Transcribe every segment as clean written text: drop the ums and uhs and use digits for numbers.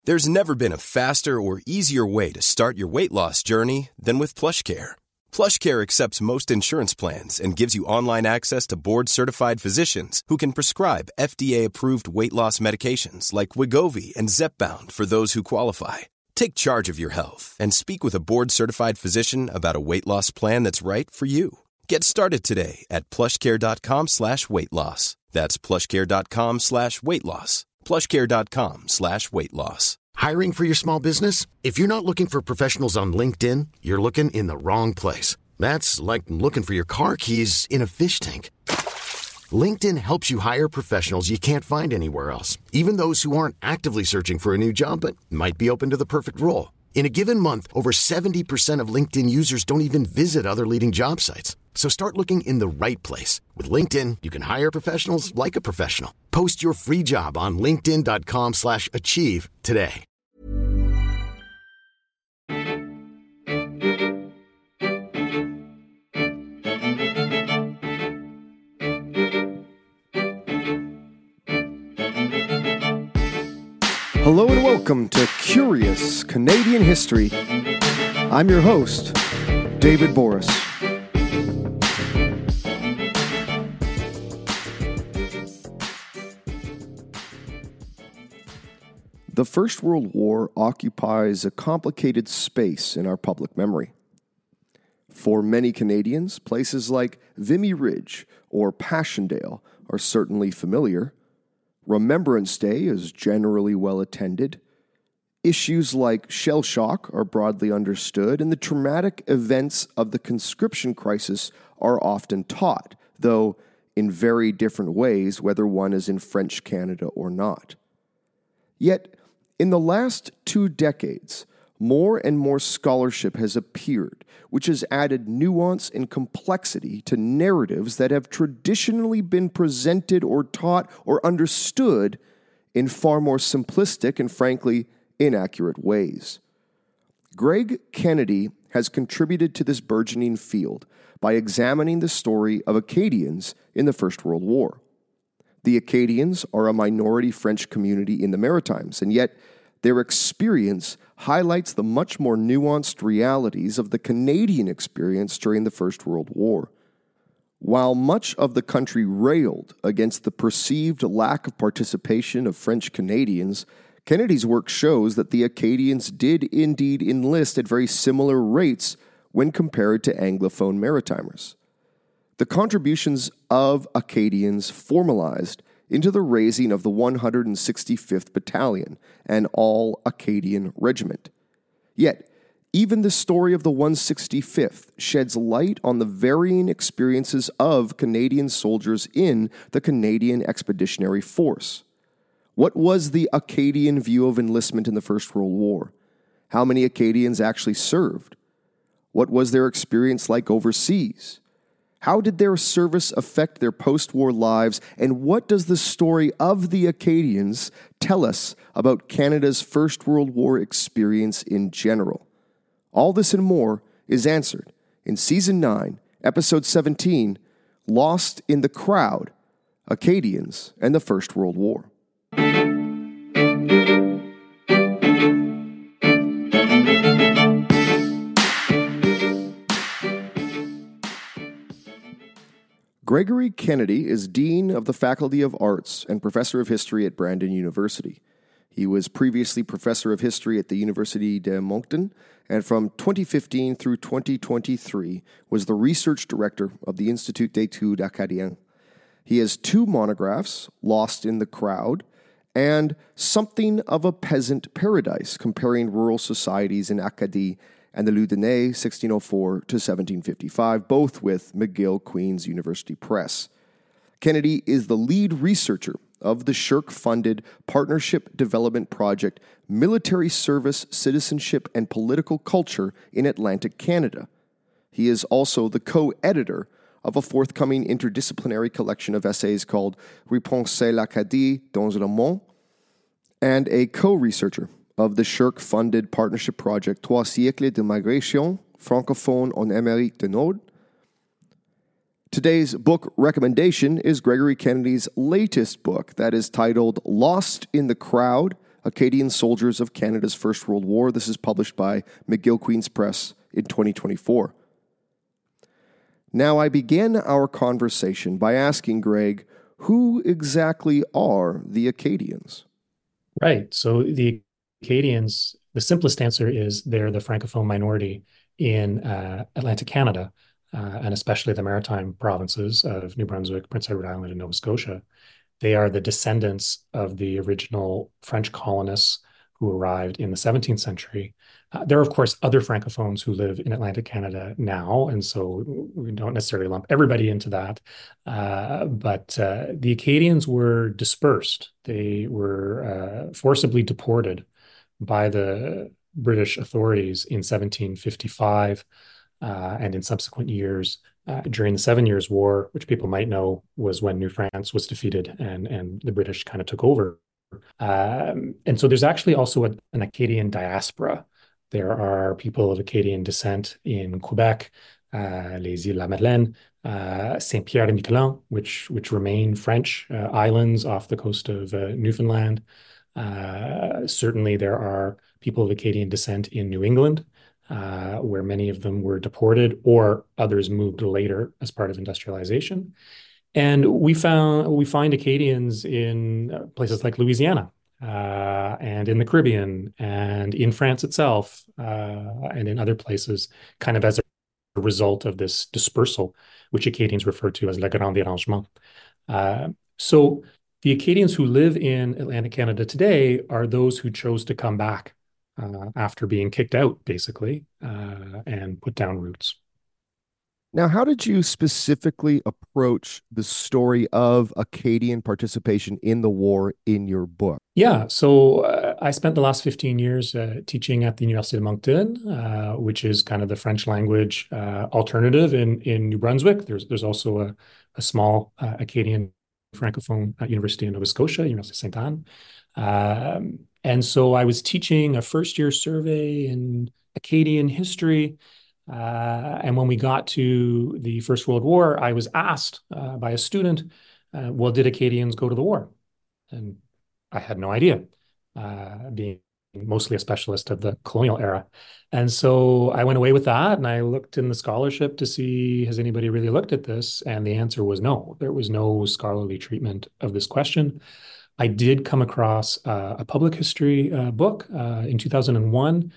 There's never been a faster or easier way to start your weight loss journey than with PlushCare. PlushCare accepts most insurance plans and gives you online access to board-certified physicians who can prescribe FDA-approved weight loss medications like Wegovy and Zepbound for those who qualify. Take charge of your health and speak with a board-certified physician about a weight loss plan that's right for you. Get started today at plushcare.com/weight loss. That's plushcare.com/weight loss. plushcare.com/weight loss. Hiring for your small business? If you're not looking for professionals on LinkedIn, you're looking in the wrong place. That's like looking for your car keys in a fish tank. LinkedIn helps you hire professionals you can't find anywhere else, even those who aren't actively searching for a new job but might be open to the perfect role. In a given month, over 70% of LinkedIn users don't even visit other leading job sites. So start looking in the right place. With LinkedIn, you can hire professionals like a professional. Post your free job on linkedin.com/achieve today. Hello and welcome to Curious Canadian History. I'm your host, David Boris. The First World War occupies a complicated space in our public memory. For many Canadians, places like Vimy Ridge or Passchendaele are certainly familiar. Remembrance Day is generally well attended. Issues like shell shock are broadly understood, and the traumatic events of the conscription crisis are often taught, though in very different ways, whether one is in French Canada or not. Yet, in the last 2 decades, more and more scholarship has appeared, which has added nuance and complexity to narratives that have traditionally been presented or taught or understood in far more simplistic and, frankly, inaccurate ways. Greg Kennedy has contributed to this burgeoning field by examining the story of Acadians in the First World War. The Acadians are a minority French community in the Maritimes, and yet their experience highlights the much more nuanced realities of the Canadian experience during the First World War. While much of the country railed against the perceived lack of participation of French Canadians, Kennedy's work shows that the Acadians did indeed enlist at very similar rates when compared to Anglophone Maritimers. The contributions of Acadians formalized into the raising of the 165th Battalion, an all-Acadian regiment. Yet, even the story of the 165th sheds light on the varying experiences of Canadian soldiers in the Canadian Expeditionary Force. What was the Acadian view of enlistment in the First World War? How many Acadians actually served? What was their experience like overseas? How did their service affect their post-war lives, and what does the story of the Acadians tell us about Canada's First World War experience in general? All this and more is answered in Season 9, Episode 17, Lost in the Crowd, Acadians and the First World War. Gregory Kennedy is Dean of the Faculty of Arts and Professor of History at Brandon University. He was previously Professor of History at the Université de Moncton, and from 2015 through 2023 was the Research Director of the Institut d'études acadiens. He has 2 monographs, Lost in the Crowd, and Something of a Peasant Paradise, comparing rural societies in Acadie and the Loudanais, 1604 to 1755, both with McGill Queen's University Press. Kennedy is the lead researcher of the SSHRC-funded Partnership Development Project Military Service, Citizenship, and Political Culture in Atlantic Canada. He is also the co-editor of a forthcoming interdisciplinary collection of essays called Repenser l'Acadie dans le monde, and a co-researcher of the SSHRC-funded partnership project Trois siècles de migration francophone en Amérique du Nord. Today's book recommendation is Gregory Kennedy's latest book that is titled Lost in the Crowd, Acadian Soldiers of Canada's First World War. This is published by McGill Queen's Press in 2024. Now, I begin our conversation by asking Greg, who exactly are the Acadians? Right. So the Acadians, the simplest answer is they're the Francophone minority in Atlantic Canada, and especially the maritime provinces of New Brunswick, Prince Edward Island, and Nova Scotia. They are the descendants of the original French colonists who arrived in the 17th century. There are, of course, other Francophones who live in Atlantic Canada now, and so we don't necessarily lump everybody into that. But the Acadians were dispersed. They were forcibly deported by the British authorities in 1755 and in subsequent years during the 7 Years' War, which people might know was when New France was defeated and the British kind of took over. And so there's actually also an Acadian diaspora. There are people of Acadian descent in Quebec, les Îles La Madeleine, Saint-Pierre-et-Miquelon, which remain French islands off the coast of Newfoundland. Certainly there are people of Acadian descent in New England, where many of them were deported or others moved later as part of industrialization. And we find Acadians in places like Louisiana and in the Caribbean and in France itself and in other places, kind of as a result of this dispersal, which Acadians refer to as le grand dérangement. So the Acadians who live in Atlantic Canada today are those who chose to come back after being kicked out, basically, and put down roots. Now, how did you specifically approach the story of Acadian participation in the war in your book? Yeah, so I spent the last 15 years teaching at the Université de Moncton, which is kind of the French language alternative in New Brunswick. There's also a small Acadian Francophone university in Nova Scotia, Université Sainte-Anne. And so I was teaching a first-year survey in Acadian history. And when we got to the First World War, I was asked by a student, well, did Acadians go to the war? And I had no idea, being mostly a specialist of the colonial era. And so I went away with that and I looked in the scholarship to see, has anybody really looked at this? And the answer was no. There was no scholarly treatment of this question. I did come across a public history book in 2001,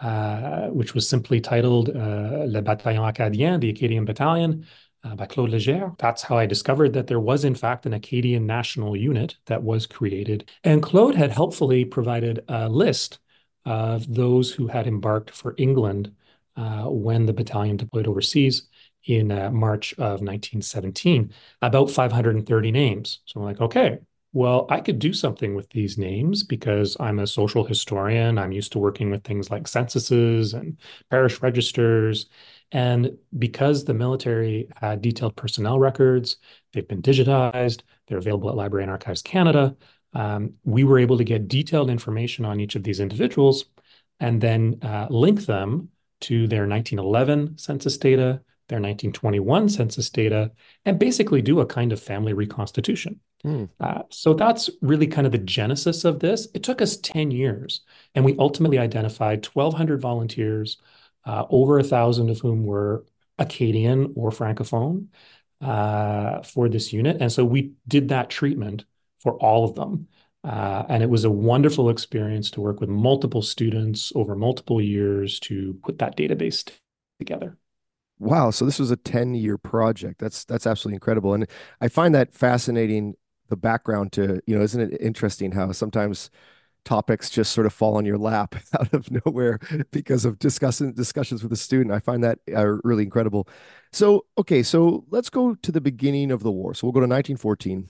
which was simply titled Le Bataillon Acadien, the Acadian Battalion, by Claude Legere. That's how I discovered that there was, in fact, an Acadian national unit that was created. And Claude had helpfully provided a list of those who had embarked for England when the battalion deployed overseas in March of 1917, about 530 names. So I'm like, okay, well, I could do something with these names because I'm a social historian. I'm used to working with things like censuses and parish registers. And because the military had detailed personnel records, they've been digitized, they're available at Library and Archives Canada, we were able to get detailed information on each of these individuals and then link them to their 1911 census data, their 1921 census data, and basically do a kind of family reconstitution. So that's really kind of the genesis of this. It took us 10 years, and we ultimately identified 1,200 volunteers, over 1,000 of whom were Acadian or Francophone for this unit. And so we did that treatment for all of them. And it was a wonderful experience to work with multiple students over multiple years to put that database together. Wow. So this was a 10-year project. That's absolutely incredible. And I find that fascinating, the background to, isn't it interesting how sometimes topics just sort of fall on your lap out of nowhere because of discussions with a student. I find that really incredible. So, okay, so let's go to the beginning of the war. So we'll go to 1914.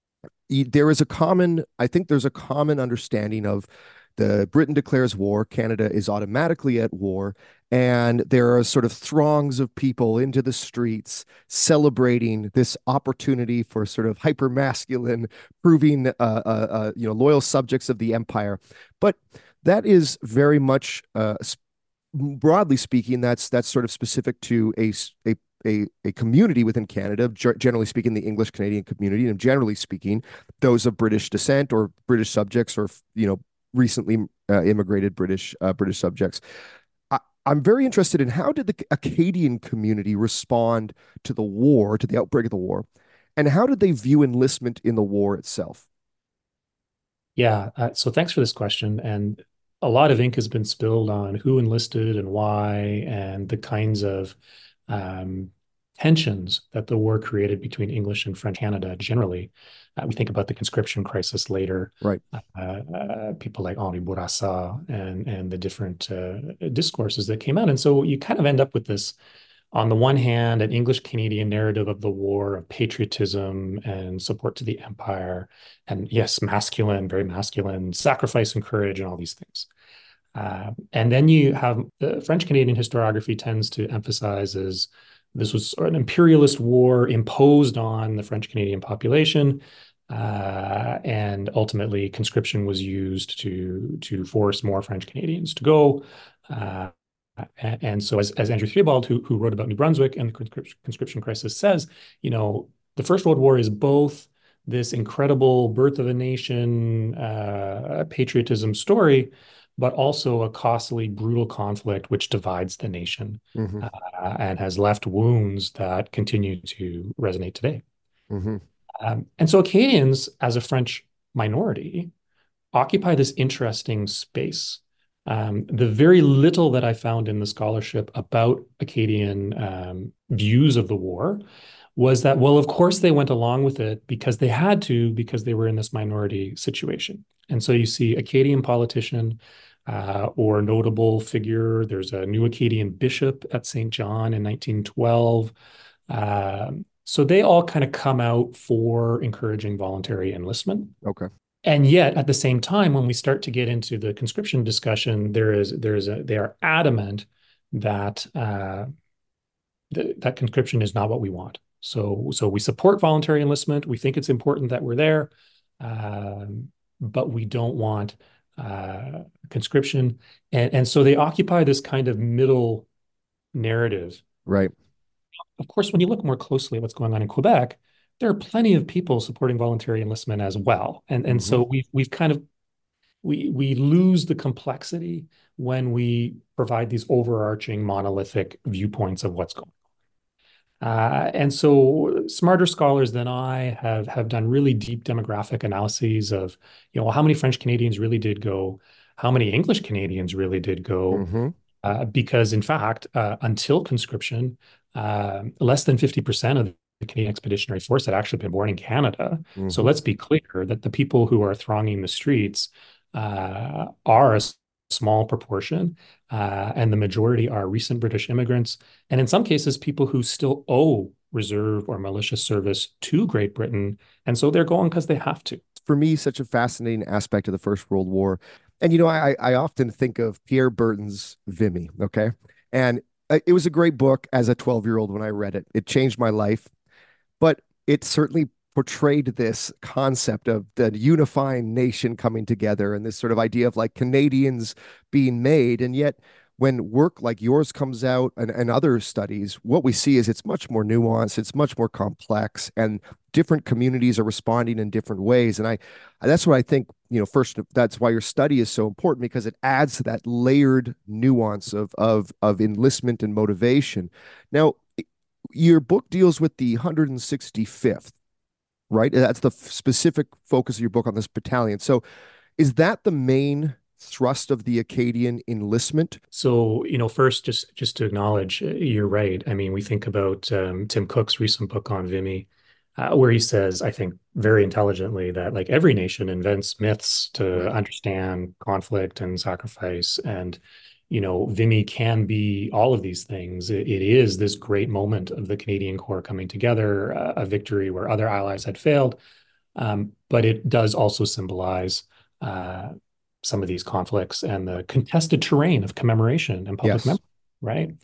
I think there's a common understanding of Britain declares war, Canada is automatically at war, and there are sort of throngs of people into the streets celebrating this opportunity for sort of hyper-masculine, proving loyal subjects of the empire. But that is very much, broadly speaking, that's sort of specific to a community within Canada, generally speaking, the English Canadian community, and generally speaking, those of British descent or British subjects or recently immigrated British subjects. I'm very interested in how did the Acadian community respond to the war, to the outbreak of the war, and how did they view enlistment in the war itself? Yeah, so thanks for this question. And a lot of ink has been spilled on who enlisted and why, and the kinds of um, tensions that the war created between English and French Canada generally. We think about the conscription crisis later. Right. People like Henri Bourassa and the different discourses that came out. And so you kind of end up with this, on the one hand, an English Canadian narrative of the war, of patriotism and support to the empire, and yes, masculine, very masculine, sacrifice and courage, and all these things. And then you have the French Canadian historiography tends to emphasize as this was an imperialist war imposed on the French Canadian population. And ultimately, conscription was used to force more French Canadians to go. And so, as Andrew Theobald, who wrote about New Brunswick and the conscription crisis, says, the First World War is both this incredible birth of a nation, patriotism story, but also a costly, brutal conflict which divides the nation Mm-hmm. and has left wounds that continue to resonate today. Mm-hmm. And so Acadians, as a French minority, occupy this interesting space. The very little that I found in the scholarship about Acadian views of the war was that, well, of course they went along with it because they had to, because they were in this minority situation. And so you see Acadian politician or notable figure. There's a new Acadian bishop at St. John in 1912. So they all kind of come out for encouraging voluntary enlistment. Okay. And yet, at the same time, when we start to get into the conscription discussion, they are adamant that that conscription is not what we want. So we support voluntary enlistment. We think it's important that we're there, but we don't want conscription. And so they occupy this kind of middle narrative. Right. Of course, when you look more closely at what's going on in Quebec, there are plenty of people supporting voluntary enlistment as well. And so we've kind of we lose the complexity when we provide these overarching monolithic viewpoints of what's going on. And so smarter scholars than I have done really deep demographic analyses of, how many French Canadians really did go, how many English Canadians really did go, because in fact, until conscription, less than 50% of the Canadian Expeditionary Force had actually been born in Canada. So let's be clear that the people who are thronging the streets are a small proportion, and the majority are recent British immigrants, and in some cases, people who still owe reserve or militia service to Great Britain, and so they're going because they have to. For me, such a fascinating aspect of the First World War. And, I often think of Pierre Berton's Vimy, okay? And it was a great book as a 12-year-old when I read it. It changed my life, but it certainly portrayed this concept of the unifying nation coming together and this sort of idea of like Canadians being made. And yet, when work like yours comes out and other studies, what we see is it's much more nuanced, it's much more complex, and different communities are responding in different ways. And that's what I think, first, that's why your study is so important, because it adds to that layered nuance of enlistment and motivation. Now, your book deals with the 165th, right? That's the specific focus of your book on this battalion. So is that the main thrust of the Acadian enlistment? So, first, just to acknowledge, you're right. I mean, we think about Tim Cook's recent book on Vimy, where he says, I think very intelligently, that like every nation invents myths to understand conflict and sacrifice. And, Vimy can be all of these things. It is this great moment of the Canadian Corps coming together, a victory where other allies had failed. But it does also symbolize some of these conflicts and the contested terrain of commemoration and public memory, right?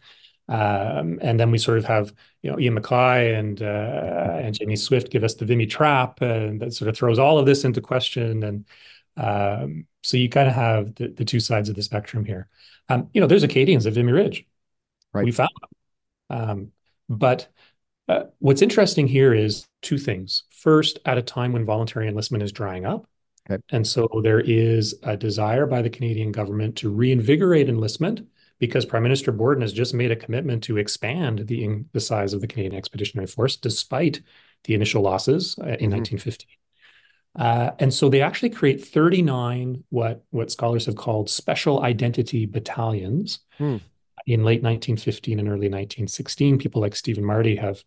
And then we sort of have, Ian MacKay and Jamie Swift give us the Vimy trap, and that sort of throws all of this into question. And so you kind of have the two sides of the spectrum here. There's Acadians at Vimy Ridge. Right. We found them. But what's interesting here is two things. First, at a time when voluntary enlistment is drying up, Okay. And so there is a desire by the Canadian government to reinvigorate enlistment because Prime Minister Borden has just made a commitment to expand the size of the Canadian Expeditionary Force despite the initial losses in 1915. And so they actually create 39 what scholars have called special identity battalions in late 1915 and early 1916. People like Stephen Marty have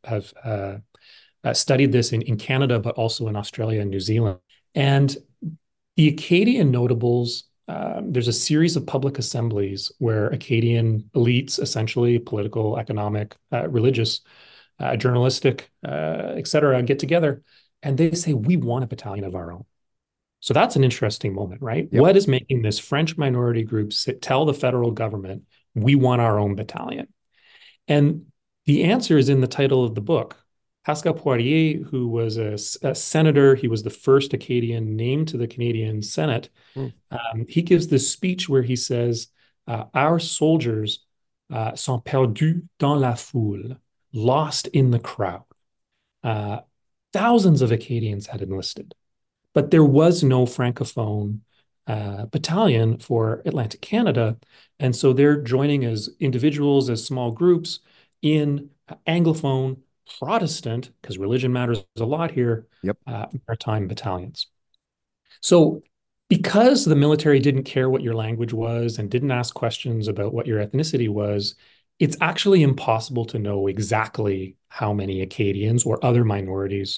studied this in Canada, but also in Australia and New Zealand. And the Acadian notables, there's a series of public assemblies where Acadian elites, essentially political, economic, religious, journalistic, et cetera, get together and they say, we want a battalion of our own. So that's an interesting moment, right? Yep. What is making this French minority group tell the federal government, we want our own battalion? And the answer is in the title of the book. Pascal Poirier, who was a senator, he was the first Acadian named to the Canadian Senate. He gives this speech where he says, our soldiers sont perdus dans la foule, lost in the crowd. Thousands of Acadians had enlisted, but there was no Francophone battalion for Atlantic Canada. And so they're joining as individuals, as small groups in Anglophone, Protestant, because religion matters a lot here, maritime battalions. So because the military didn't care what your language was and didn't ask questions about what your ethnicity was, it's actually impossible to know exactly how many Acadians or other minorities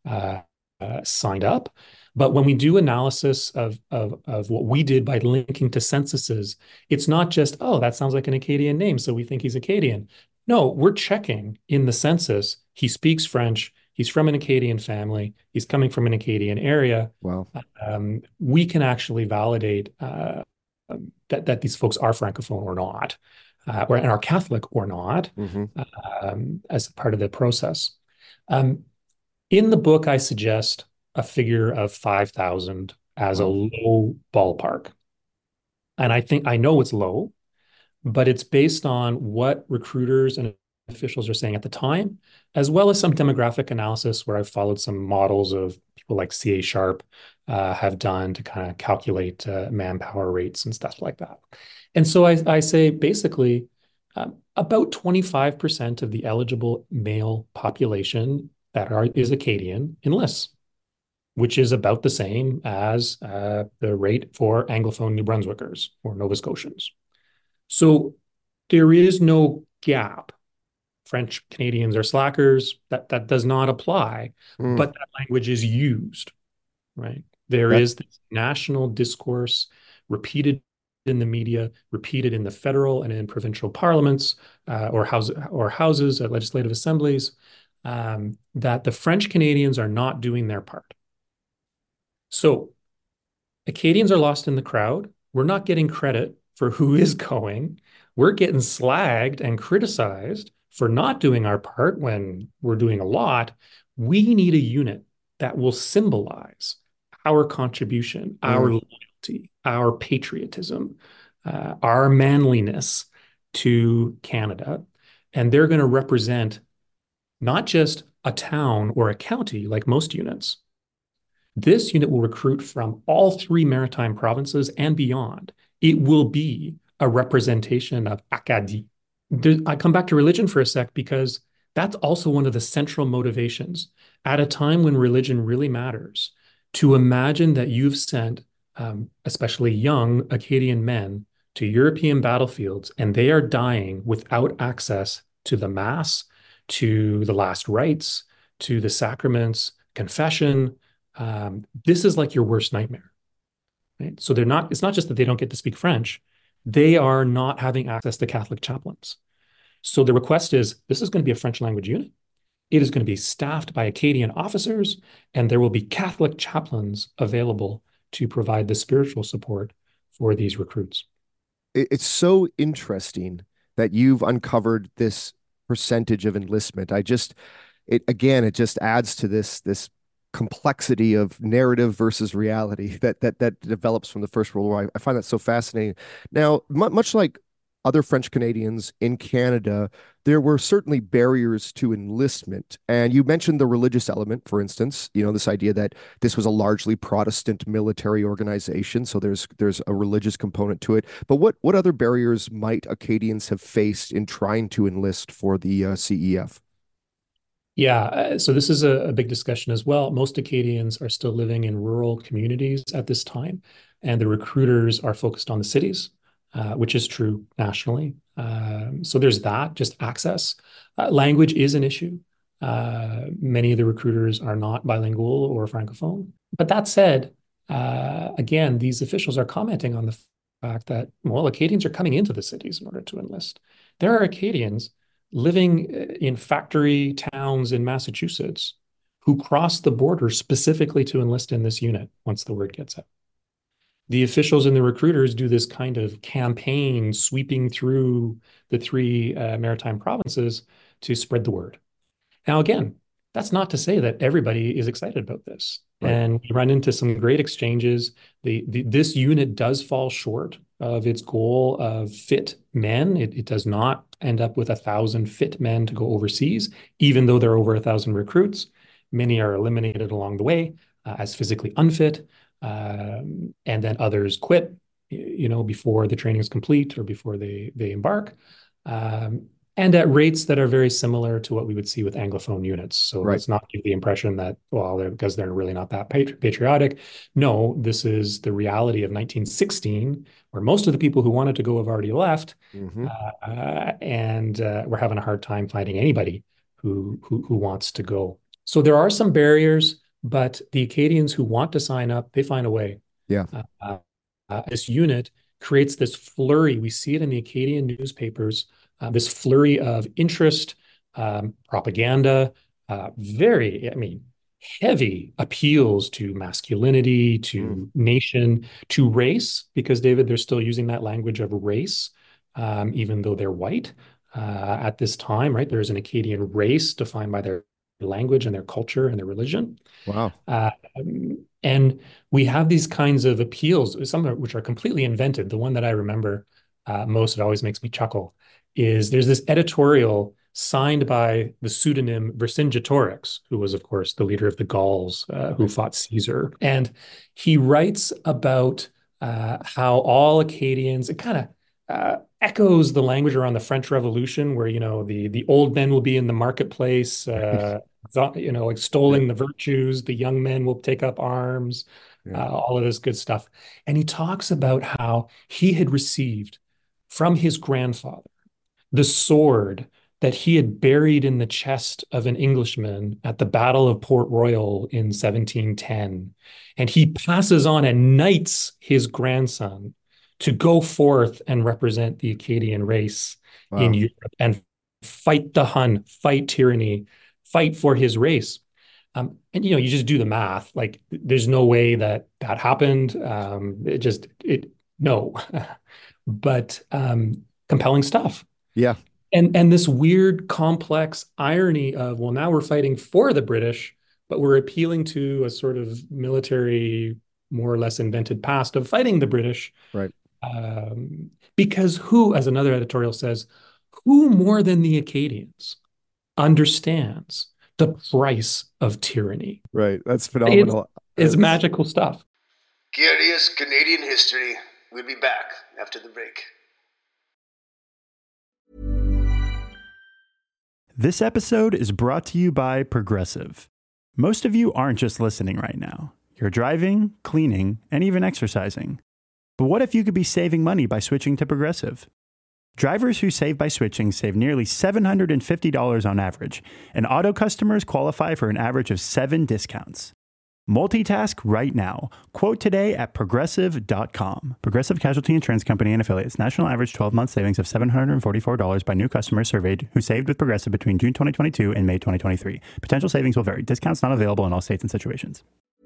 signed up. But when we do analysis of what we did by linking to censuses, it's not just, oh, that sounds like an Acadian name, so we think he's Acadian. No, we're checking in the census. He speaks French. He's from an Acadian family. He's coming from an Acadian area. Wow. We can actually validate that these folks are Francophone or not, and are Catholic or not, as part of the process. In the book, I suggest a figure of 5,000 as a low ballpark. And I know it's low, but it's based on what recruiters and officials are saying at the time, as well as some demographic analysis where I've followed some models of people like C.A. Sharp have done to kind of calculate manpower rates and stuff like that. And so I say basically about 25% of the eligible male population that is Acadian enlists, which is about the same as the rate for Anglophone New Brunswickers or Nova Scotians. So there is no gap. French Canadians are slackers. That does not apply, but that language is used, right? There is this national discourse repeated in the media, repeated in the federal and in provincial parliaments or houses at legislative assemblies, that the French Canadians are not doing their part. So Acadians are lost in the crowd. We're not getting credit for who is going. We're getting slagged and criticized for not doing our part when we're doing a lot. We need a unit that will symbolize our contribution, our loyalty, our patriotism, our manliness to Canada. And they're going to represent not just a town or a county like most units. This unit will recruit from all three maritime provinces and beyond. It will be a representation of Acadie. I come back to religion for a sec because that's also one of the central motivations at a time when religion really matters, to imagine that you've sent especially young Acadian men to European battlefields and they are dying without access to the Mass, to the last rites, to the sacraments, confession. This is like your worst nightmare, right? So it's not just that they don't get to speak French, they are not having access to Catholic chaplains. So the request is, this is going to be a French language unit. It is going to be staffed by Acadian officers, and there will be Catholic chaplains available to provide the spiritual support for these recruits. It's so interesting that you've uncovered this percentage of enlistment. It just adds to this complexity of narrative versus reality that develops from the First World War. I find that so fascinating. Now, much like other French Canadians in Canada, there were certainly barriers to enlistment. And you mentioned the religious element, for instance, this idea that this was a largely Protestant military organization. So there's a religious component to it. But what other barriers might Acadians have faced in trying to enlist for the CEF? Yeah, so this is a big discussion as well. Most Acadians are still living in rural communities at this time, and the recruiters are focused on the cities, which is true nationally. So there's that, just access. Language is an issue. Many of the recruiters are not bilingual or francophone. But that said, again, these officials are commenting on the fact that, well, Acadians are coming into the cities in order to enlist. There are Acadians living in factory towns in Massachusetts who cross the border specifically to enlist in this unit once the word gets out. The officials and the recruiters do this kind of campaign sweeping through the three maritime provinces to spread the word. Now, again, that's not to say that everybody is excited about this. Right. And we run into some great exchanges. This unit does fall short of its goal of fit men. It does not end up with 1,000 fit men to go overseas, even though there are over 1,000 recruits. Many are eliminated along the way as physically unfit, and then others quit, before the training is complete or before they embark. And at rates that are very similar to what we would see with Anglophone units. So let's not give the impression that, well, because they're really not that patriotic. No, this is the reality of 1916, where most of the people who wanted to go have already left, and we're having a hard time finding anybody who wants to go. So there are some barriers, but the Acadians who want to sign up, they find a way. Yeah. This unit creates this flurry. We see it in the Acadian newspapers. This flurry of interest, propaganda, heavy appeals to masculinity, to nation, to race, because, David, they're still using that language of race, even though they're white at this time, right? There's an Acadian race defined by their language and their culture and their religion. Wow. And we have these kinds of appeals, some of which are completely invented. The one that I remember most, it always makes me chuckle, is there's this editorial signed by the pseudonym Vercingetorix, who was, of course, the leader of the Gauls who fought Caesar. And he writes about how all Acadians, it kind of echoes the language around the French Revolution, where, the old men will be in the marketplace, extolling the virtues, the young men will take up arms, all of this good stuff. And he talks about how he had received from his grandfather the sword that he had buried in the chest of an Englishman at the Battle of Port Royal in 1710. And he passes on and knights his grandson to go forth and represent the Acadian race in Europe and fight the Hun, fight tyranny, fight for his race. And, you just do the math. Like, there's no way that happened. No. But compelling stuff. Yeah. And this weird, complex irony of, well, now we're fighting for the British, but we're appealing to a sort of military, more or less invented past of fighting the British. Right. Because who, as another editorial says, who more than the Acadians understands the price of tyranny? Right. That's phenomenal. It's magical stuff. Curious Canadian history. We'll be back after the break. This episode is brought to you by Progressive. Most of you aren't just listening right now. You're driving, cleaning, and even exercising. But what if you could be saving money by switching to Progressive? Drivers who save by switching save nearly $750 on average, and auto customers qualify for an average of 7 discounts. Multitask right now. Quote today at Progressive.com. Progressive Casualty Insurance Company and Affiliates. National average 12-month savings of $744 by new customers surveyed who saved with Progressive between June 2022 and May 2023. Potential savings will vary. Discounts not available in all states and situations.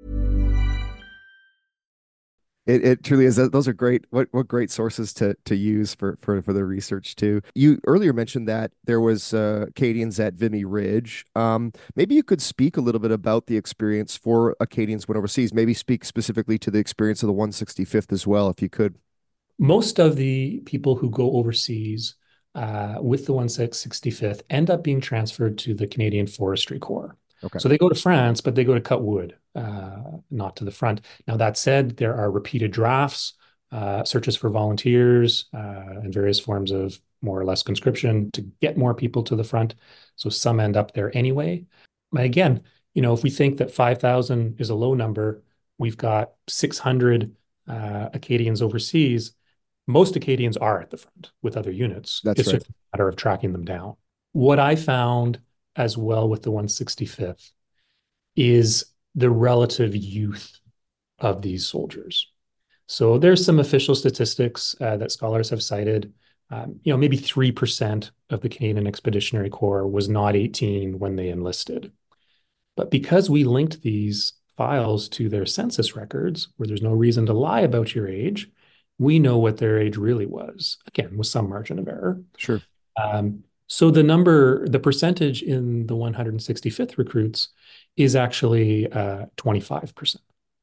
It truly is. Those are great. What great sources to use for the research too. You earlier mentioned that there was Acadians at Vimy Ridge. Maybe you could speak a little bit about the experience for Acadians when overseas. Maybe speak specifically to the experience of the 165th as well, if you could. Most of the people who go overseas with the 165th end up being transferred to the Canadian Forestry Corps. Okay. So they go to France, but they go to cut wood, not to the front. Now, that said, there are repeated drafts, searches for volunteers, and various forms of more or less conscription to get more people to the front. So some end up there anyway. But again, if we think that 5,000 is a low number, we've got 600 Acadians overseas. Most Acadians are at the front with other units. That's right. Just a matter of tracking them down. What I found as well with the 165th is the relative youth of these soldiers. So there's some official statistics that scholars have cited. Maybe 3% of the Canadian Expeditionary Corps was not 18 when they enlisted. But because we linked these files to their census records, where there's no reason to lie about your age, we know what their age really was, again, with some margin of error. Sure. So the percentage in the 165th recruits is actually 25%.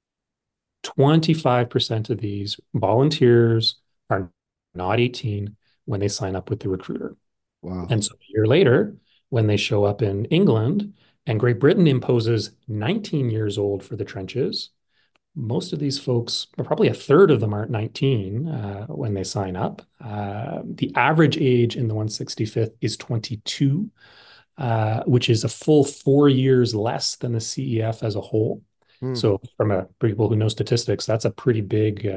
25% of these volunteers are not 18 when they sign up with the recruiter. Wow. And so a year later, when they show up in England and Great Britain imposes 19 years old for the trenches, most of these folks, probably a third of them aren't 19 when they sign up. The average age in the 165th is 22, which is a full 4 years less than the CEF as a whole. So for people who know statistics, that's a pretty big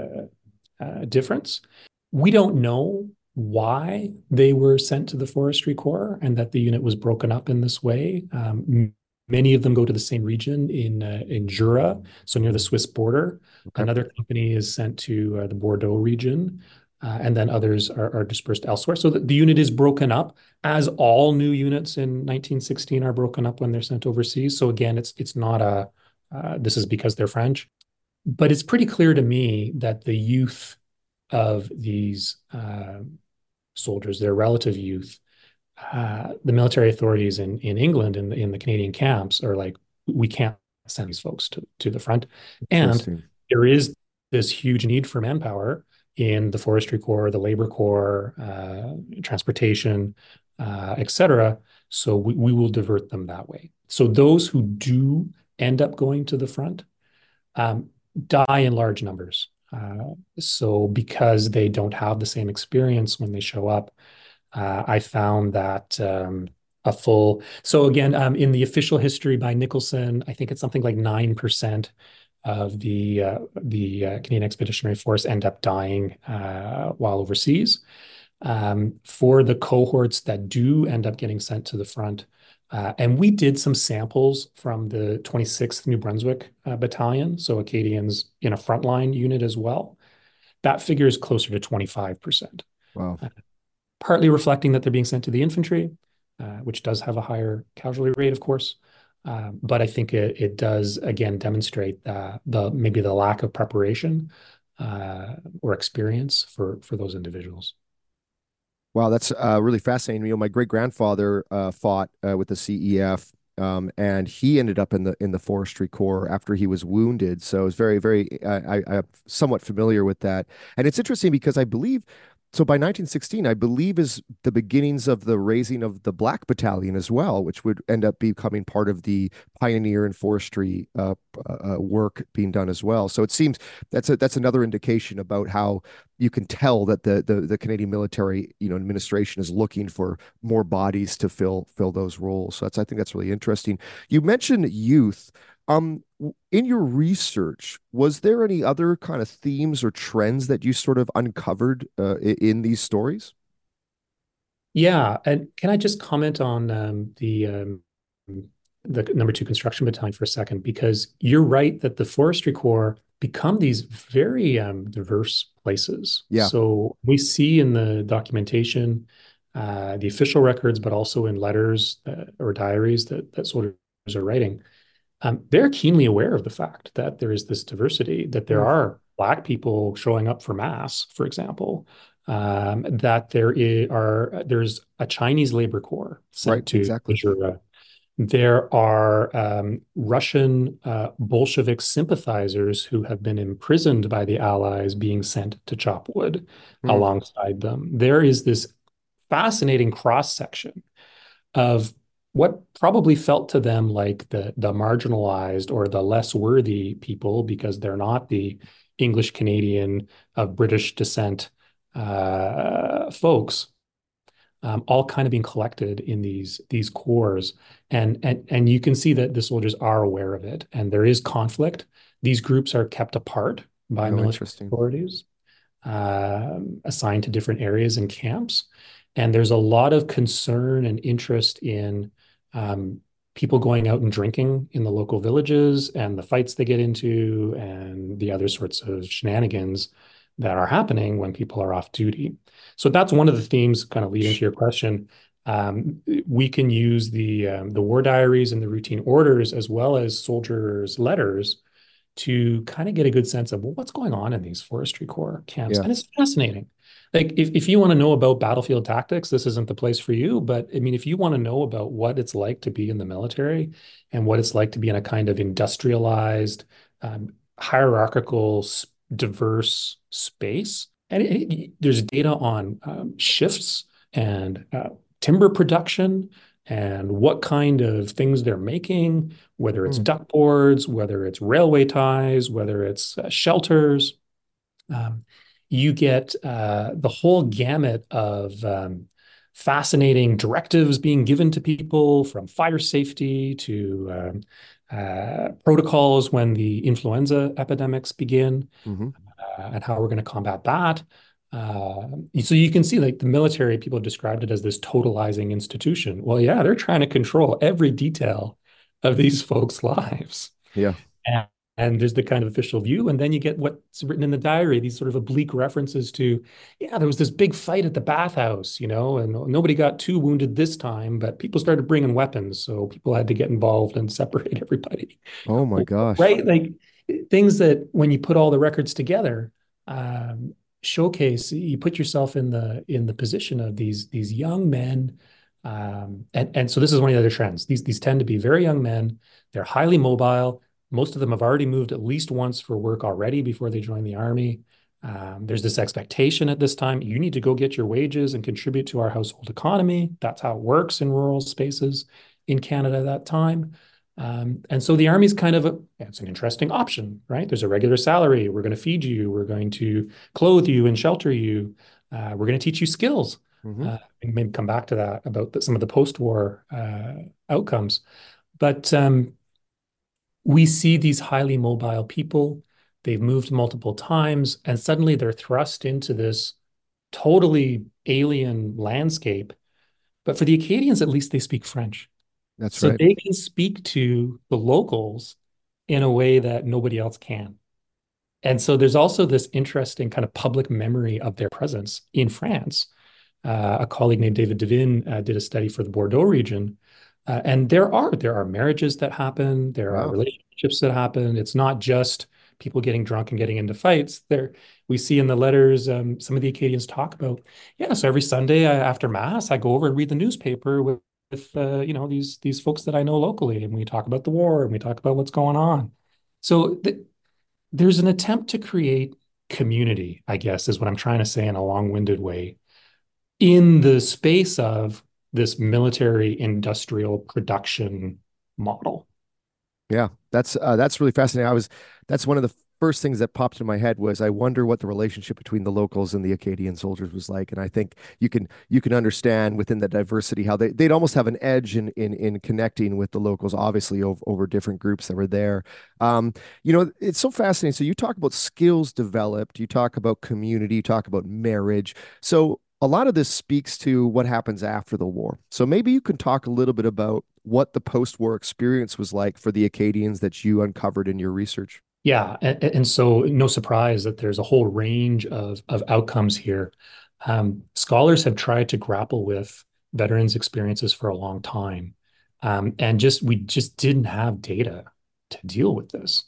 difference. We don't know why they were sent to the Forestry Corps and that the unit was broken up in this way. Many of them go to the same region in Jura, so near the Swiss border. Okay. Another company is sent to the Bordeaux region, and then others are dispersed elsewhere. So the unit is broken up, as all new units in 1916 are broken up when they're sent overseas. So again, it's not this is because they're French. But it's pretty clear to me that the youth of these soldiers, their relative youth, the military authorities in England in the Canadian camps are like, we can't send these folks to the front. And there is this huge need for manpower in the Forestry Corps, the Labor Corps, transportation, et cetera. So we will divert them that way. So those who do end up going to the front die in large numbers. So because they don't have the same experience when they show up, I found that so again, in the official history by Nicholson, I think it's something like 9% of the Canadian Expeditionary Force end up dying while overseas. For the cohorts that do end up getting sent to the front, and we did some samples from the 26th New Brunswick Battalion, so Acadians in a frontline unit as well. That figure is closer to 25%. Wow. Partly reflecting that they're being sent to the infantry, which does have a higher casualty rate, of course. But I think it does, again, demonstrate maybe the lack of preparation or experience for those individuals. Wow, that's really fascinating. My great-grandfather fought with the CEF, and he ended up in the Forestry Corps after he was wounded. So it's very, very, I'm somewhat familiar with that. And it's interesting because I believe, so by 1916, I believe is the beginnings of the raising of the Black Battalion as well, which would end up becoming part of the pioneer and forestry work being done as well. So it seems that's another indication about how you can tell that the Canadian military, administration is looking for more bodies to fill those roles. So I think that's really interesting. You mentioned youth. In your research, was there any other kind of themes or trends that you sort of uncovered in these stories? Yeah, and can I just comment on the number 2 construction battalion for a second? Because you're right that the Forestry Corps become these very diverse places. Yeah. So we see in the documentation, the official records, but also in letters or diaries that soldiers are writing. They're keenly aware of the fact that there is this diversity, that there are Black people showing up for mass, for example, that there's a Chinese labor corps sent to Jura. There are Russian Bolshevik sympathizers who have been imprisoned by the Allies being sent to chop wood alongside them. There is this fascinating cross-section of what probably felt to them like the marginalized or the less worthy people, because they're not the English Canadian of British descent folks, all kind of being collected in these corps, and you can see that the soldiers are aware of it, and there is conflict. These groups are kept apart by military authorities, assigned to different areas and camps, and there's a lot of concern and interest in people going out and drinking in the local villages and the fights they get into and the other sorts of shenanigans that are happening when people are off duty. So that's one of the themes kind of leading to your question. We can use the war diaries and the routine orders as well as soldiers' letters to kind of get a good sense of, well, what's going on in these forestry corps camps. And it's fascinating. Like if you want to know about battlefield tactics, this isn't the place for you. But I mean, if you want to know about what it's like to be in the military and what it's like to be in a kind of industrialized, hierarchical, diverse space, and there's data on shifts and timber production and what kind of things they're making, whether it's duck boards, whether it's railway ties, whether it's shelters. You get the whole gamut of fascinating directives being given to people, from fire safety to protocols when the influenza epidemics begin, and how we're going to combat that. So you can see, like, the military, people described it as this totalizing institution. Well, yeah, they're trying to control every detail of these folks' lives. Yeah. And there's the kind of official view. And then you get what's written in the diary, these sort of oblique references to, yeah, there was this big fight at the bathhouse, you know, and nobody got too wounded this time, but people started bringing weapons. So people had to get involved and separate everybody. Oh, my gosh. Right? Like things that when you put all the records together, showcase, you put yourself in the position of these young men. And so this is one of the other trends. These tend to be very young men. They're highly mobile. Most of them have already moved at least once for work already before they join the army. There's this expectation at this time, you need to go get your wages and contribute to our household economy. That's how it works in rural spaces in Canada at that time. And so the army's kind of it's an interesting option, right? There's a regular salary. We're going to feed you. We're going to clothe you and shelter you. We're going to teach you skills. And maybe come back to that about some of the post-war outcomes. But we see these highly mobile people. They've moved multiple times, and suddenly they're thrust into this totally alien landscape. But for the Acadians, at least they speak French. That's so right. They can speak to the locals in a way that nobody else can. And so there's also this interesting kind of public memory of their presence in France. A colleague named David Devine did a study for the Bordeaux region. And there are marriages that happen. There are relationships that happen. It's not just people getting drunk and getting into fights. We see in the letters, some of the Acadians talk about, so every Sunday after Mass, I go over and read the newspaper with these folks that I know locally, and we talk about the war and we talk about what's going on. So there's an attempt to create community, I guess, is what I'm trying to say in a long-winded way, in the space of this military industrial production model. Yeah, that's really fascinating. That's one of the first things that popped in my head was, I wonder what the relationship between the locals and the Acadian soldiers was like. And I think you can understand within the diversity how they'd almost have an edge in connecting with the locals, obviously over different groups that were there. It's so fascinating. So you talk about skills developed, you talk about community, you talk about marriage. So a lot of this speaks to what happens after the war. So maybe you can talk a little bit about what the post-war experience was like for the Acadians that you uncovered in your research. Yeah, and so no surprise that there's a whole range of outcomes here. Scholars have tried to grapple with veterans' experiences for a long time, and we just didn't have data to deal with this.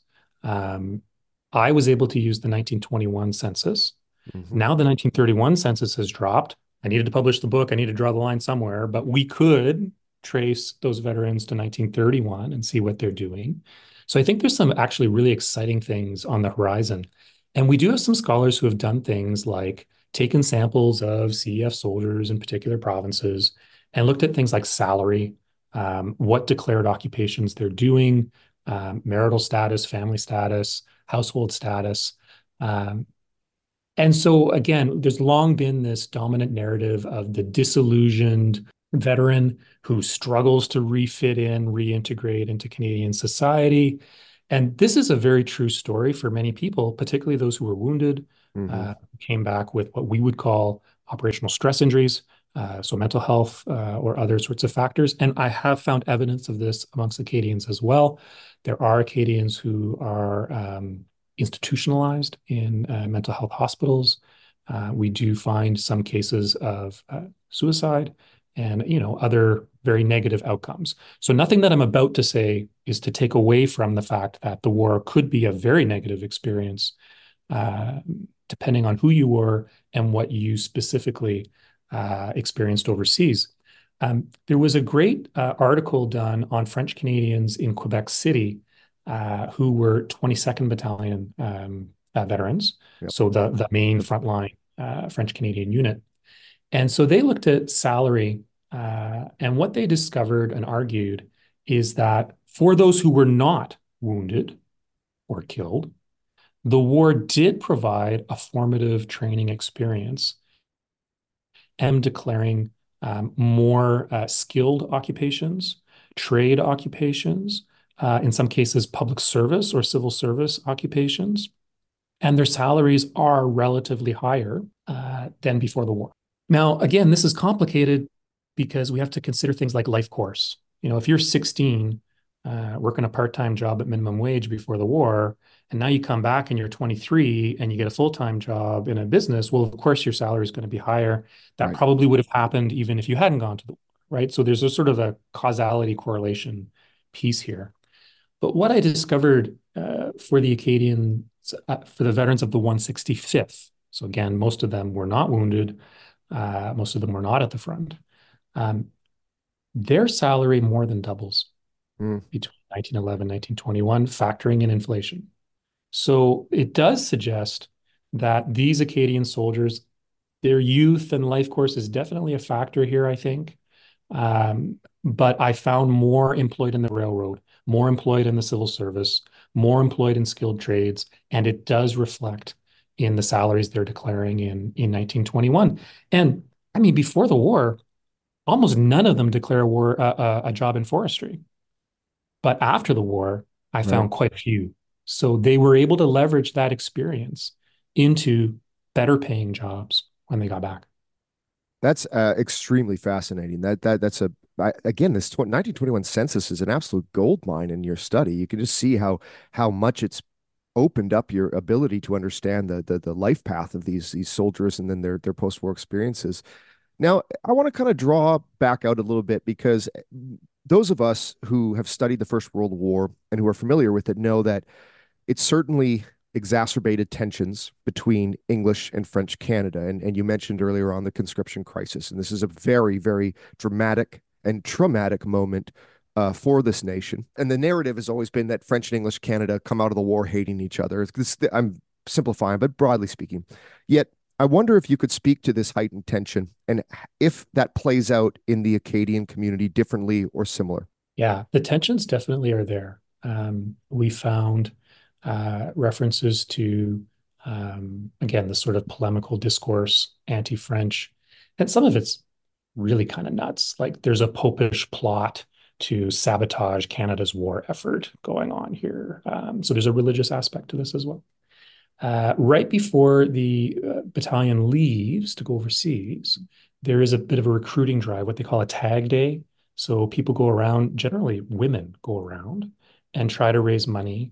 I was able to use the 1921 census. Now the 1931 census has dropped. I needed to publish the book. I need to draw the line somewhere, but we could trace those veterans to 1931 and see what they're doing. So I think there's some actually really exciting things on the horizon. And we do have some scholars who have done things like taken samples of CEF soldiers in particular provinces and looked at things like salary, what declared occupations they're doing, marital status, family status, household status. And so, again, there's long been this dominant narrative of the disillusioned veteran who struggles to refit in, reintegrate into Canadian society. And this is a very true story for many people, particularly those who were wounded, came back with what we would call operational stress injuries, so mental health or other sorts of factors. And I have found evidence of this amongst Acadians as well. There are Acadians who are institutionalized in mental health hospitals. We do find some cases of suicide and other very negative outcomes. So nothing that I'm about to say is to take away from the fact that the war could be a very negative experience, depending on who you were and what you specifically experienced overseas. There was a great article done on French Canadians in Quebec City who were 22nd Battalion veterans, so the main frontline French Canadian unit. And so they looked at salary, and what they discovered and argued is that for those who were not wounded or killed, the war did provide a formative training experience and declaring more skilled occupations, trade occupations, in some cases, public service or civil service occupations, and their salaries are relatively higher than before the war. Now, again, this is complicated because we have to consider things like life course. If you're 16, working a part-time job at minimum wage before the war, and now you come back and you're 23 and you get a full-time job in a business, well, of course, your salary is going to be higher. That probably would have happened even if you hadn't gone to the war, right? So there's a sort of a causality correlation piece here. But what I discovered for the Acadians, for the veterans of the 165th, so again, most of them were not wounded, most of them were not at the front, their salary more than doubles between 1911 and 1921, factoring in inflation. So it does suggest that these Acadian soldiers, their youth and life course is definitely a factor here, I think. But I found more employed in the railroad, more employed in the civil service, more employed in skilled trades, and it does reflect in the salaries they're declaring in 1921. And I mean, before the war, almost none of them declare a job in forestry. But after the war, I found quite a few. So they were able to leverage that experience into better paying jobs when they got back. That's extremely fascinating. That's again, this 1921 census is an absolute gold mine in your study. You can just see how much it's opened up your ability to understand the life path of these soldiers and then their post-war experiences. Now, I want to kind of draw back out a little bit because those of us who have studied the First World War and who are familiar with it know that it certainly exacerbated tensions between English and French Canada. And you mentioned earlier on the conscription crisis. And this is a very, very dramatic and traumatic moment for this nation. And the narrative has always been that French and English Canada come out of the war hating each other. I'm simplifying, but broadly speaking. Yet, I wonder if you could speak to this heightened tension and if that plays out in the Acadian community differently or similar. Yeah, the tensions definitely are there. We found references to, again, the sort of polemical discourse, anti-French, and some of it's really kind of nuts. Like there's a popish plot to sabotage Canada's war effort going on here. So there's a religious aspect to this as well. Right before the battalion leaves to go overseas, there is a bit of a recruiting drive, what they call a tag day. So people go around, generally women go around and try to raise money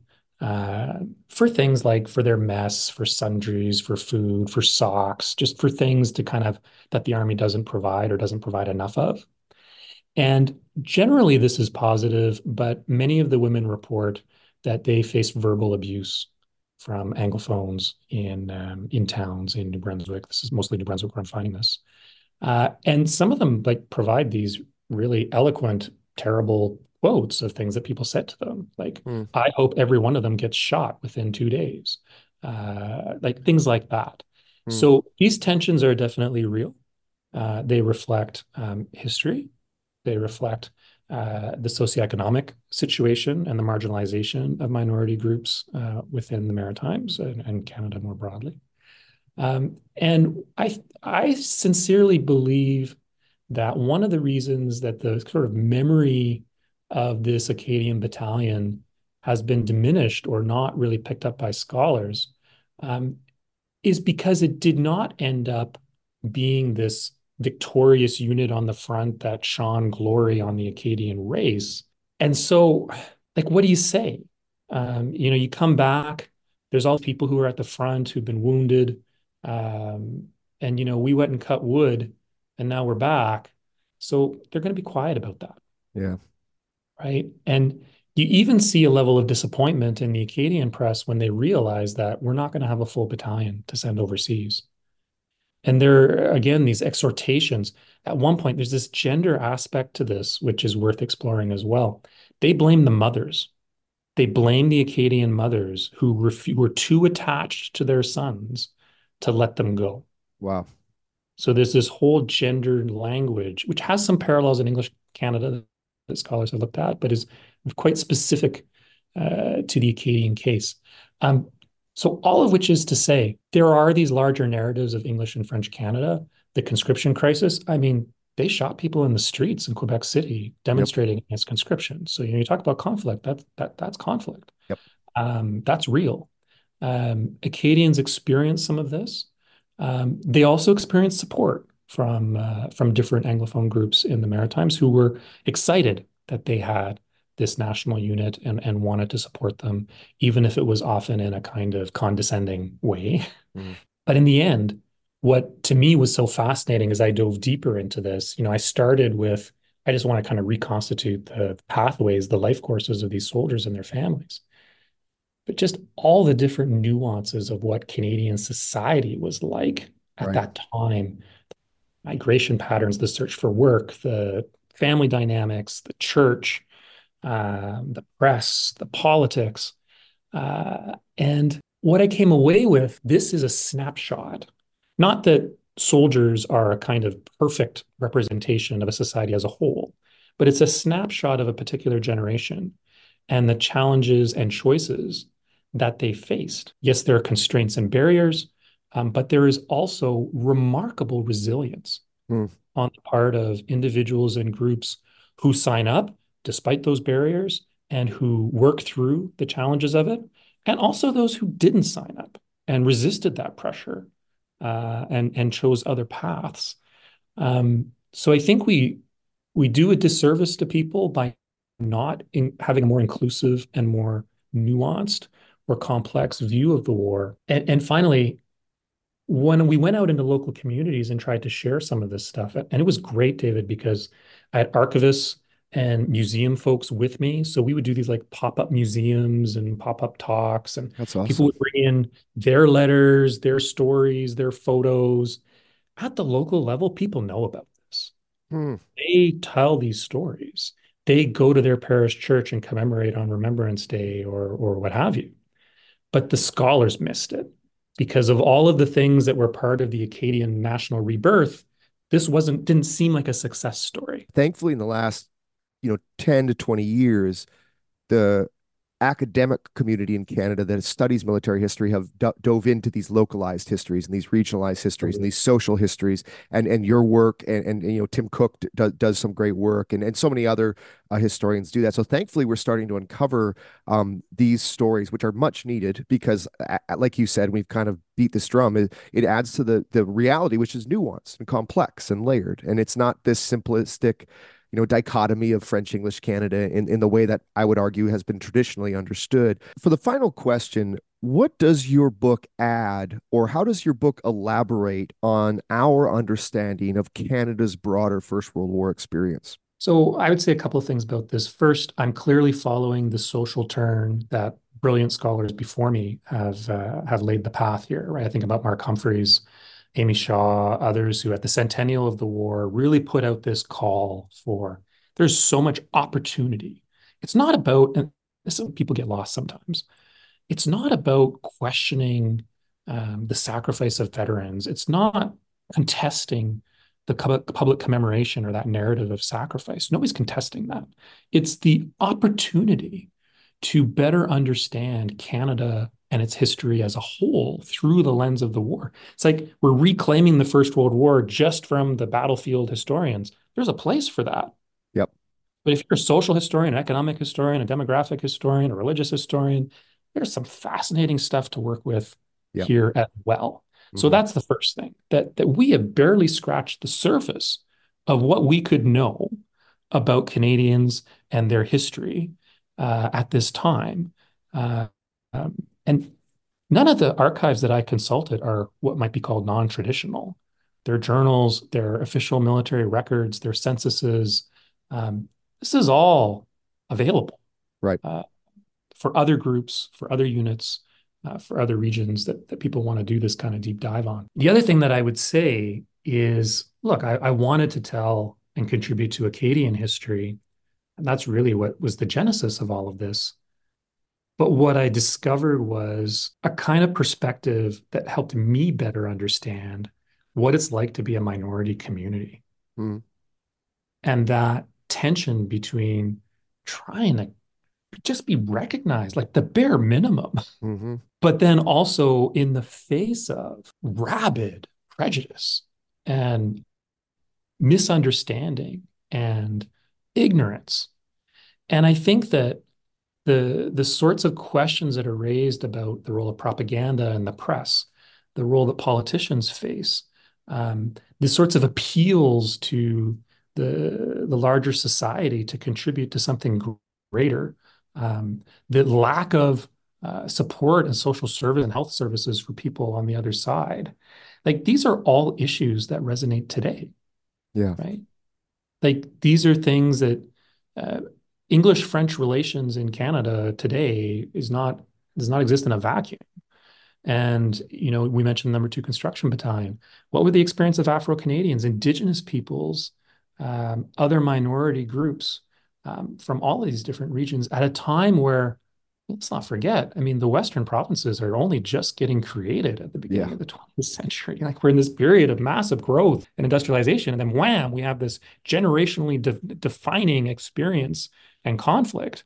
for things like for their mess, for sundries, for food, for socks, just for things to kind of that the Army doesn't provide or doesn't provide enough of. And generally this is positive, but many of the women report that they face verbal abuse from Anglophones in towns in New Brunswick. This is mostly New Brunswick where I'm finding this. And some of them like provide these really eloquent, terrible quotes of things that people said to them. Like, Mm. I hope every one of them gets shot within 2 days. Like things like that. Mm. So these tensions are definitely real. They reflect history. They reflect the socioeconomic situation and the marginalization of minority groups within the Maritimes and Canada more broadly. And I sincerely believe that one of the reasons that the sort of memory of this Acadian battalion has been diminished or not really picked up by scholars um, is because it did not end up being this victorious unit on the front that shone glory on the Acadian race. And so, like, what do you say? You come back, there's all the people who are at the front who've been wounded. Um, and, we went and cut wood and now we're back. So they're going to be quiet about that. Yeah. Right. And you even see a level of disappointment in the Acadian press when they realize that we're not going to have a full battalion to send overseas. And there are, again, these exhortations. At one point, there's this gender aspect to this, which is worth exploring as well. They blame the mothers. They blame the Acadian mothers who were too attached to their sons to let them go. Wow. So there's this whole gendered language, which has some parallels in English Canada that scholars have looked at, but is quite specific to the Acadian case. So all of which is to say, there are these larger narratives of English and French Canada. The conscription crisis, I mean, they shot people in the streets in Quebec City demonstrating against conscription. So you talk about conflict, that's conflict. Yep. That's real. Acadians experience some of this. They also experienced support from different Anglophone groups in the Maritimes who were excited that they had this national unit and wanted to support them, even if it was often in a kind of condescending way. Mm. But in the end, what to me was so fascinating as I dove deeper into this, I started with, I just want to kind of reconstitute the pathways, the life courses of these soldiers and their families. But just all the different nuances of what Canadian society was like at that time, migration patterns, the search for work, the family dynamics, the church, the press, the politics. And what I came away with, this is a snapshot. Not that soldiers are a kind of perfect representation of a society as a whole, but it's a snapshot of a particular generation and the challenges and choices that they faced. Yes, there are constraints and barriers, but there is also remarkable resilience on the part of individuals and groups who sign up despite those barriers and who work through the challenges of it, and also those who didn't sign up and resisted that pressure and chose other paths. So I think we do a disservice to people by not having a more inclusive and more nuanced or complex view of the war. And finally, when we went out into local communities and tried to share some of this stuff, and it was great, David, because I had archivists and museum folks with me. So we would do these like pop-up museums and pop-up talks, and that's awesome. People would bring in their letters, their stories, their photos. At the local level, people know about this. They tell these stories. They go to their parish church and commemorate on Remembrance Day or what have you. But the scholars missed it because of all of the things that were part of the Acadian national rebirth. This didn't seem like a success story. Thankfully, in the last 10 to 20 years, the academic community in Canada that studies military history have dove into these localized histories and these regionalized histories and these social histories, and your work and Tim Cook does some great work, and so many other historians do that. So thankfully we're starting to uncover these stories, which are much needed, because like you said, we've kind of beat this drum. It adds to the reality, which is nuanced and complex and layered, and it's not this simplistic dichotomy of French English Canada in the way that I would argue has been traditionally understood. For the final question, what does your book add, or how does your book elaborate on our understanding of Canada's broader First World War experience? So I would say a couple of things about this. First, I'm clearly following the social turn that brilliant scholars before me have laid the path here, right? I think about Mark Humphreys, Amy Shaw, others who at the centennial of the war really put out this call for there's so much opportunity. It's not about, and people get lost sometimes, it's not about questioning the sacrifice of veterans. It's not contesting the public commemoration or that narrative of sacrifice. Nobody's contesting that. It's the opportunity to better understand Canada and its history as a whole through the lens of the war. It's like we're reclaiming the First World War just from the battlefield historians. There's a place for that. Yep. But if you're a social historian, an economic historian, a demographic historian, a religious historian, there's some fascinating stuff to work with here as well. So that's the first thing, that we have barely scratched the surface of what we could know about Canadians and their history at this time. And none of the archives that I consulted are what might be called non-traditional. Their journals, their official military records, their censuses. This is all available, right, for other groups, for other units, for other regions that people want to do this kind of deep dive on. The other thing that I would say is, look, I wanted to tell and contribute to Acadian history, and that's really what was the genesis of all of this. But what I discovered was a kind of perspective that helped me better understand what it's like to be a minority community. Mm. And that tension between trying to just be recognized, like the bare minimum, but then also in the face of rabid prejudice and misunderstanding and ignorance. And I think that the sorts of questions that are raised about the role of propaganda and the press, the role that politicians face, the sorts of appeals to the larger society to contribute to something greater, the lack of support and social service and health services for people on the other side. Like, these are all issues that resonate today. Yeah. Right. Like, these are things that English-French relations in Canada today does not exist in a vacuum. And, we mentioned the number 2 construction battalion. What would the experience of Afro-Canadians, Indigenous peoples, other minority groups from all of these different regions at a time where, let's not forget, the Western provinces are only just getting created at the beginning of the 20th century. Like, we're in this period of massive growth and industrialization, and then wham, we have this generationally defining experience and conflict.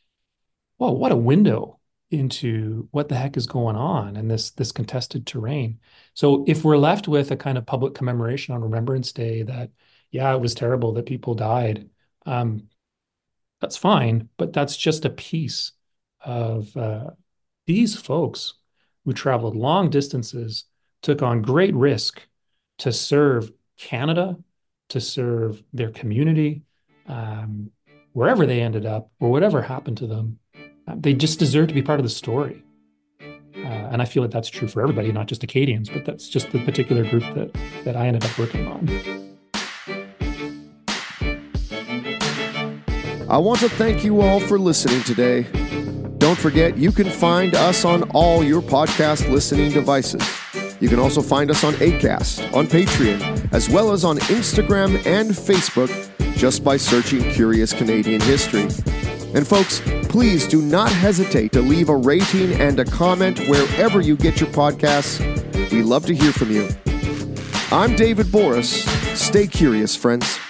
Well, what a window into what the heck is going on in this contested terrain. So if we're left with a kind of public commemoration on Remembrance Day that, yeah, it was terrible that people died, that's fine, but that's just a piece of these folks who traveled long distances, took on great risk to serve Canada, to serve their community, wherever they ended up or whatever happened to them. They just deserve to be part of the story. And I feel that that's true for everybody, not just Acadians, but that's just the particular group that I ended up working on. I want to thank you all for listening today. Don't forget, you can find us on all your podcast listening devices. You can also find us on Acast, on Patreon, as well as on Instagram and Facebook, just by searching Curious Canadian History. And folks, please do not hesitate to leave a rating and a comment wherever you get your podcasts. We love to hear from you. I'm David Boris. Stay curious, friends.